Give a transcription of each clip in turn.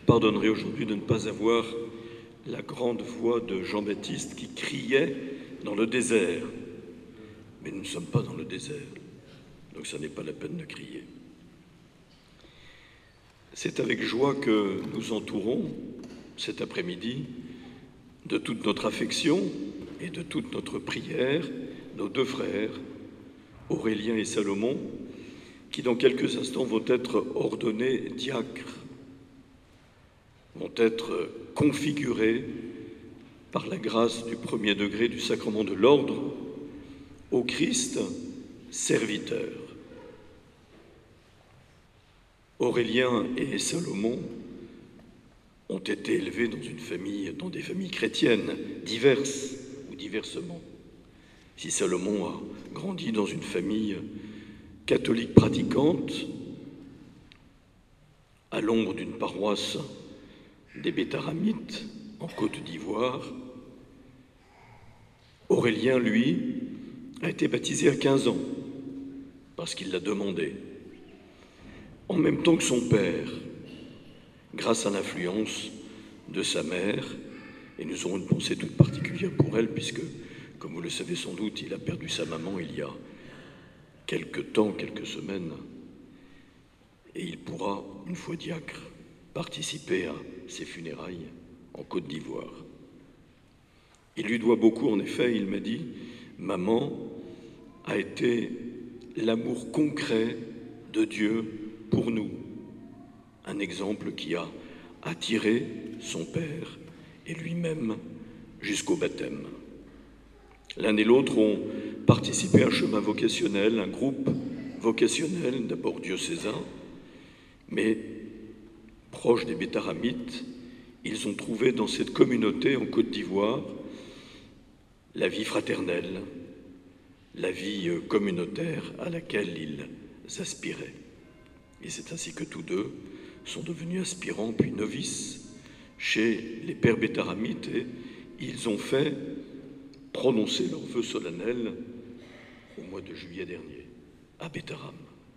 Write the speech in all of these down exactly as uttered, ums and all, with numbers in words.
pardonnerez aujourd'hui de ne pas avoir la grande voix de Jean-Baptiste qui criait dans le désert. Mais nous ne sommes pas dans le désert, donc ça n'est pas la peine de crier. C'est avec joie que nous entourons cet après-midi de toute notre affection et de toute notre prière nos deux frères, Aurélien et Salomon, qui dans quelques instants vont être ordonnés diacres, vont être configurés par la grâce du premier degré du sacrement de l'ordre au Christ serviteur. Aurélien et Salomon ont été élevés dans une famille, dans des familles chrétiennes diverses ou diversement. Si Salomon a grandi dans une famille catholique pratiquante, à l'ombre d'une paroisse des Bétharamites en Côte d'Ivoire, Aurélien, lui, a été baptisé à quinze ans parce qu'il l'a demandé, en même temps que son père, grâce à l'influence de sa mère, et nous aurons une pensée toute particulière pour elle, puisque, comme vous le savez sans doute, il a perdu sa maman il y a quelque temps, quelques semaines, et il pourra, une fois diacre, participer à ses funérailles en Côte d'Ivoire. Il lui doit beaucoup, en effet, il m'a dit, maman a été l'amour concret de Dieu pour nous, un exemple qui a attiré son père et lui-même jusqu'au baptême. L'un et l'autre ont participé à un chemin vocationnel, un groupe vocationnel, d'abord diocésain, mais proche des Bétharamites. Ils ont trouvé dans cette communauté en Côte d'Ivoire la vie fraternelle, la vie communautaire à laquelle ils aspiraient. Et c'est ainsi que tous deux sont devenus aspirants puis novices chez les pères Bétharamites, et ils ont fait prononcer leurs vœux solennels au mois de juillet dernier à Bétharam,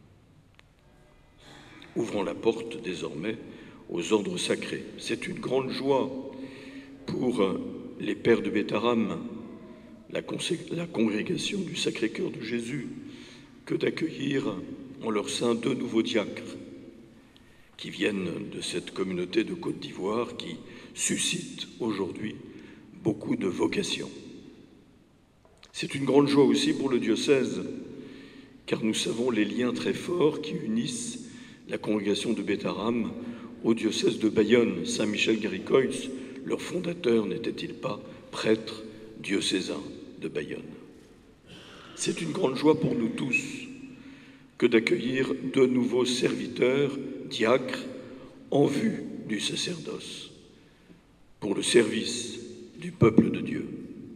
ouvrant la porte désormais aux ordres sacrés. C'est une grande joie pour les pères de Bétharam, la, la congrégation du Sacré-Cœur de Jésus, que d'accueillir en leur sein deux nouveaux diacres qui viennent de cette communauté de Côte d'Ivoire qui suscite aujourd'hui beaucoup de vocations. C'est une grande joie aussi pour le diocèse, car nous savons les liens très forts qui unissent la congrégation de Bétharam au diocèse de Bayonne. Saint Michel Géricois, leur fondateur, n'était-il pas prêtre diocésain de Bayonne? C'est une grande joie pour nous tous que d'accueillir de nouveaux serviteurs, diacres, en vue du sacerdoce, pour le service du peuple de Dieu.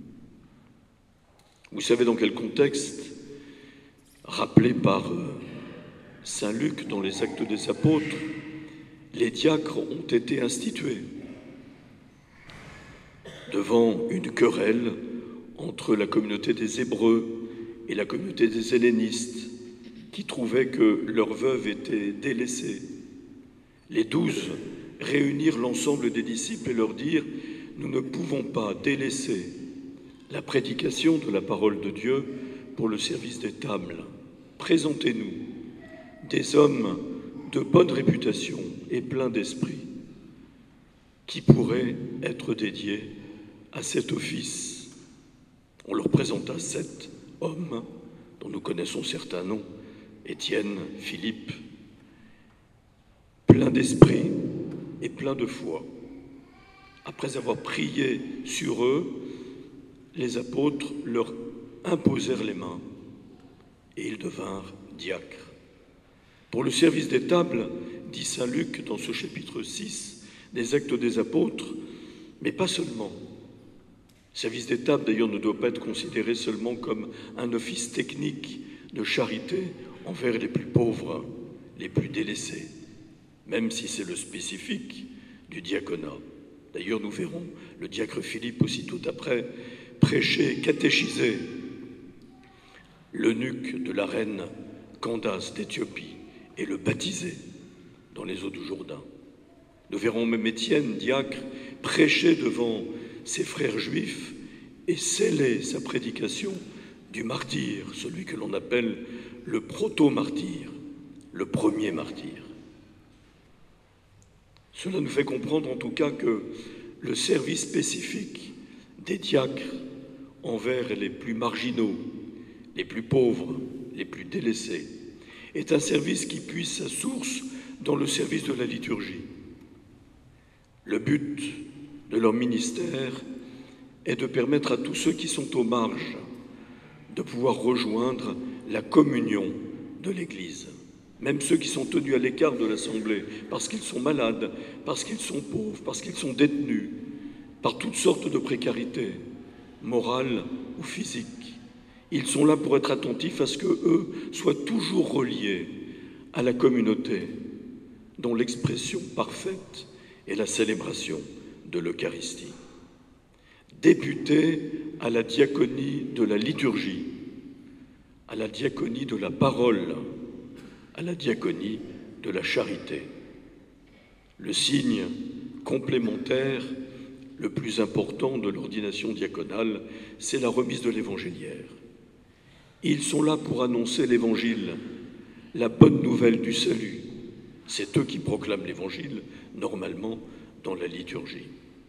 Vous savez dans quel contexte, rappelé par saint Luc dans les Actes des Apôtres, les diacres ont été institués devant une querelle entre la communauté des Hébreux et la communauté des Hellénistes, qui trouvaient que leurs veuves étaient délaissées. Les douze réunirent l'ensemble des disciples et leur dirent « Nous ne pouvons pas délaisser la prédication de la parole de Dieu pour le service des tables. Présentez-nous des hommes de bonne réputation et pleins d'esprit qui pourraient être dédiés à cet office. » On leur présenta sept hommes dont nous connaissons certains noms, Étienne, Philippe, plein d'esprit et plein de foi. Après avoir prié sur eux, les apôtres leur imposèrent les mains et ils devinrent diacres. Pour le service des tables, dit saint Luc dans ce chapitre six des Actes des Apôtres, mais pas seulement. Le service des tables, d'ailleurs, ne doit pas être considéré seulement comme un office technique de charité envers les plus pauvres, les plus délaissés, même si c'est le spécifique du diaconat. D'ailleurs, nous verrons le diacre Philippe aussitôt après prêcher, catéchiser l'eunuque de la reine Candace d'Éthiopie et le baptiser dans les eaux du Jourdain. Nous verrons même Étienne, diacre, prêcher devant ses frères juifs et sceller sa prédication du martyr, celui que l'on appelle le proto-martyr, le premier martyr. Cela nous fait comprendre en tout cas que le service spécifique des diacres envers les plus marginaux, les plus pauvres, les plus délaissés, est un service qui puise sa source dans le service de la liturgie. Le but de leur ministère est de permettre à tous ceux qui sont aux marges de pouvoir rejoindre la communion de l'Église. Même ceux qui sont tenus à l'écart de l'Assemblée parce qu'ils sont malades, parce qu'ils sont pauvres, parce qu'ils sont détenus par toutes sortes de précarités, morales ou physiques. Ils sont là pour être attentifs à ce qu'eux soient toujours reliés à la communauté dont l'expression parfaite est la célébration de l'Eucharistie. Députés à la diaconie de la liturgie, à la diaconie de la parole, à la diaconie de la charité. Le signe complémentaire le plus important de l'ordination diaconale, c'est la remise de l'évangéliaire. Ils sont là pour annoncer l'évangile, la bonne nouvelle du salut. C'est eux qui proclament l'évangile, normalement, dans la liturgie.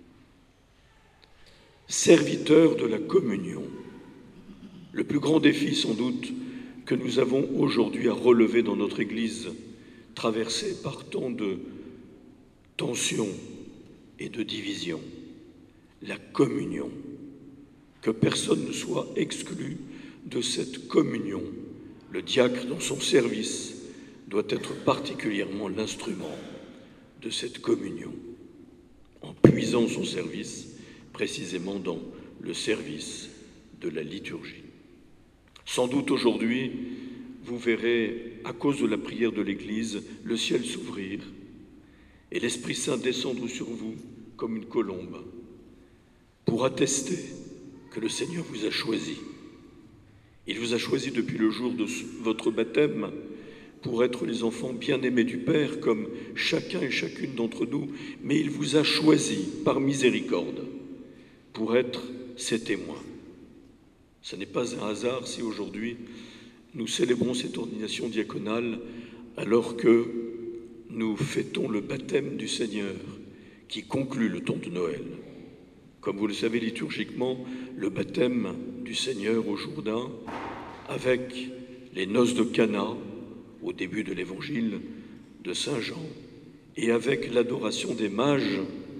Serviteurs de la communion, le plus grand défi, sans doute, que nous avons aujourd'hui à relever dans notre Église, traversée par tant de tensions et de divisions, la communion. Que personne ne soit exclu de cette communion. Le diacre, dans son service, doit être particulièrement l'instrument de cette communion, en puisant son service précisément dans le service de la liturgie. Sans doute aujourd'hui, vous verrez, à cause de la prière de l'Église, le ciel s'ouvrir et l'Esprit Saint descendre sur vous comme une colombe pour attester que le Seigneur vous a choisi. Il vous a choisi depuis le jour de votre baptême pour être les enfants bien-aimés du Père, comme chacun et chacune d'entre nous, mais il vous a choisi par miséricorde pour être ses témoins. Ce n'est pas un hasard si aujourd'hui nous célébrons cette ordination diaconale alors que nous fêtons le baptême du Seigneur qui conclut le temps de Noël. Comme vous le savez liturgiquement, le baptême du Seigneur au Jourdain, avec les noces de Cana au début de l'évangile de Saint Jean, et avec l'adoration des mages,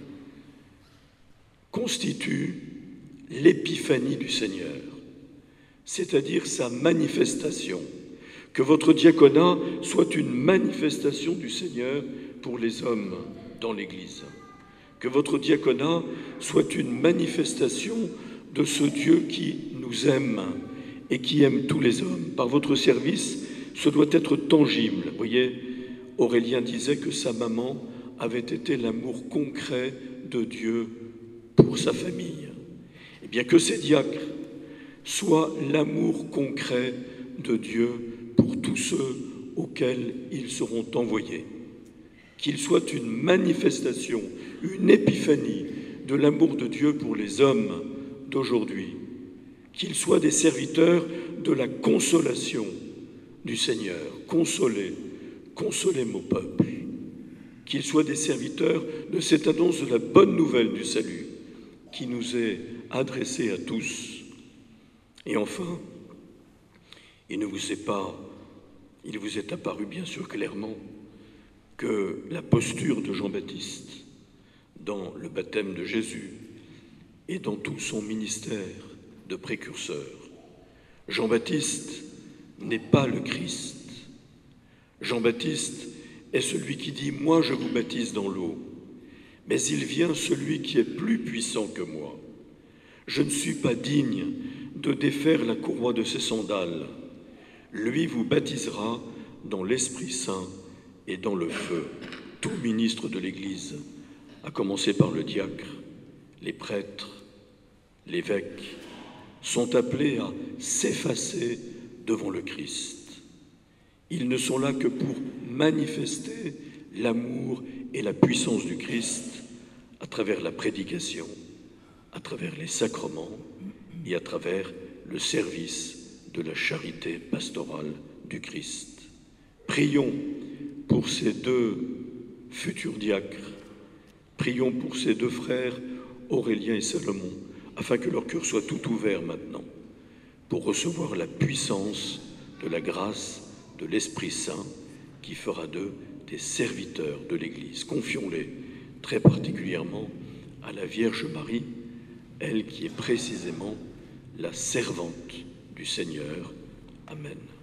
constitue l'épiphanie du Seigneur, c'est-à-dire sa manifestation. Que votre diaconat soit une manifestation du Seigneur pour les hommes dans l'Église. Que votre diaconat soit une manifestation de ce Dieu qui nous aime et qui aime tous les hommes. Par votre service, ce doit être tangible. Vous voyez, Aurélien disait que sa maman avait été l'amour concret de Dieu pour sa famille. Eh bien, que ces diacres soient l'amour concret de Dieu pour tous ceux auxquels ils seront envoyés. Qu'ils soient une manifestation, une épiphanie de l'amour de Dieu pour les hommes d'aujourd'hui. Qu'ils soient des serviteurs de la consolation du Seigneur. Consolez, consolez mon peuple. Qu'ils soient des serviteurs de cette annonce de la bonne nouvelle du salut qui nous est adressée à tous. Et enfin, il ne vous est pas, il vous est apparu bien sûr clairement que la posture de Jean-Baptiste dans le baptême de Jésus et dans tout son ministère de précurseur. Jean-Baptiste n'est pas le Christ. Jean-Baptiste est celui qui dit « Moi, je vous baptise dans l'eau, mais il vient celui qui est plus puissant que moi. Je ne suis pas digne de défaire la courroie de ses sandales. Lui vous baptisera dans l'Esprit Saint et dans le feu. » Tout ministre de l'Église, à commencer par le diacre, les prêtres, l'évêque, sont appelés à s'effacer devant le Christ. Ils ne sont là que pour manifester l'amour et la puissance du Christ à travers la prédication, à travers les sacrements et à travers le service de la charité pastorale du Christ. Prions pour ces deux futurs diacres, prions pour ces deux frères, Aurélien et Salomon, afin que leur cœur soit tout ouvert maintenant pour recevoir la puissance de la grâce de l'Esprit Saint qui fera d'eux des serviteurs de l'Église. Confions-les très particulièrement à la Vierge Marie, elle qui est précisément la servante du Seigneur. Amen.